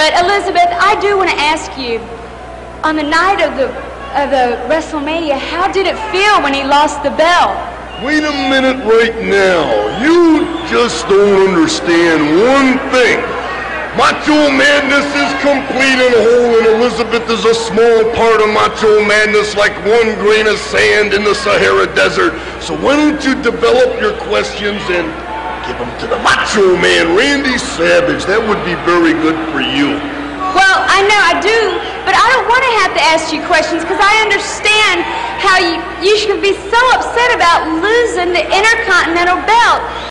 But Elizabeth, I do want to ask you, on the night of the WrestleMania, how did it feel when he lost the belt? Wait a minute right now. You just don't understand one thing. Macho Madness is complete and whole, and Elizabeth is a small part of Macho Madness, like one grain of sand in the Sahara Desert. So why don't you develop your questions and give them to the Macho Man, Randy Savage. That would be very good for you. Well, I know I do, but I don't want to have to ask you questions because I understand how you should be so upset about losing the Intercontinental belt.